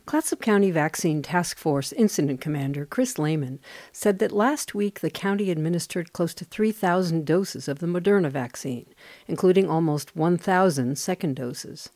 Clatsop County Vaccine Task Force Incident Commander Chris Lehman said that last week the county administered close to 3,000 doses of the Moderna vaccine, including almost 1,000 second doses.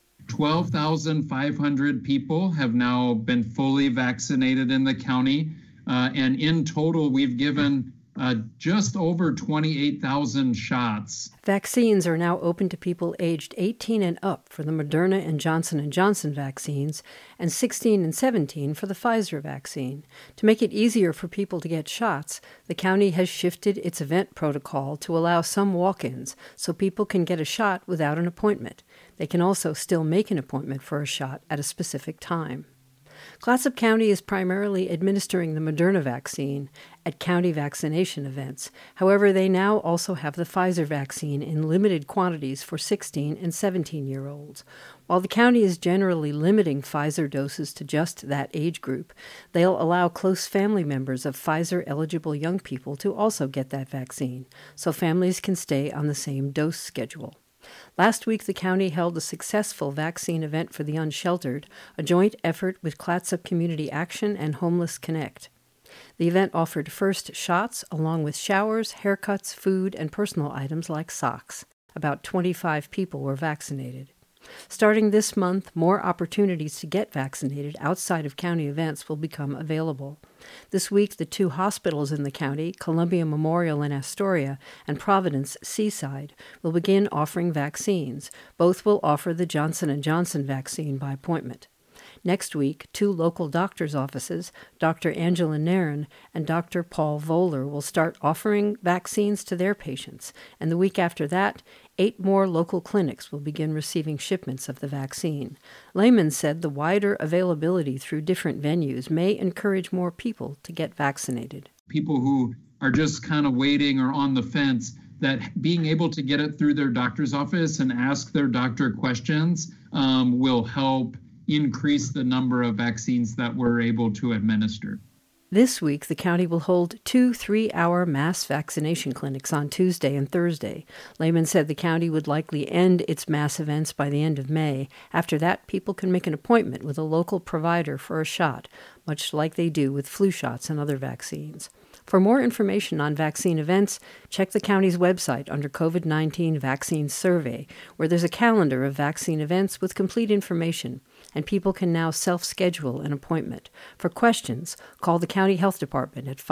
12,500 people have now been fully vaccinated in the county, and in total we've given just over 28,000 shots. Vaccines are now open to people aged 18 and up for the Moderna and Johnson & Johnson vaccines and 16 and 17 for the Pfizer vaccine. To make it easier for people to get shots, the county has shifted its event protocol to allow some walk-ins so people can get a shot without an appointment. They can also still make an appointment for a shot at a specific time. Clatsop County is primarily administering the Moderna vaccine at county vaccination events. However, they now also have the Pfizer vaccine in limited quantities for 16 and 17-year-olds. While the county is generally limiting Pfizer doses to just that age group, they'll allow close family members of Pfizer-eligible young people to also get that vaccine, so families can stay on the same dose schedule. Last week, the county held a successful vaccine event for the unsheltered, a joint effort with Clatsop Community Action and Homeless Connect. The event offered first shots along with showers, haircuts, food, and personal items like socks. About 25 people were vaccinated. Starting this month, more opportunities to get vaccinated outside of county events will become available. This week, the two hospitals in the county, Columbia Memorial in Astoria and Providence Seaside, will begin offering vaccines. Both will offer the Johnson & Johnson vaccine by appointment. Next week, two local doctors' offices, Dr. Angela Nairn and Dr. Paul Voller, will start offering vaccines to their patients, and the week after that, 8 more local clinics will begin receiving shipments of the vaccine. Lehman said the wider availability through different venues may encourage more people to get vaccinated. People who are just kind of waiting or on the fence, that being able to get it through their doctor's office and ask their doctor questions will help increase the number of vaccines that we're able to administer. This week, the county will hold 2 3-hour mass vaccination clinics on Tuesday and Thursday. Lehman said the county would likely end its mass events by the end of May. After that, people can make an appointment with a local provider for a shot, much like they do with flu shots and other vaccines. For more information on vaccine events, check the county's website under COVID-19 Vaccine Survey, where there's a calendar of vaccine events with complete information, and people can now self-schedule an appointment. For questions, call the County Health Department at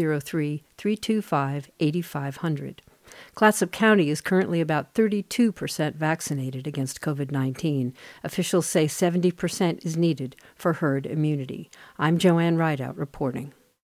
503-325-8500. Clatsop County is currently about 32% vaccinated against COVID-19. Officials say 70% is needed for herd immunity. I'm Joanne Rideout reporting.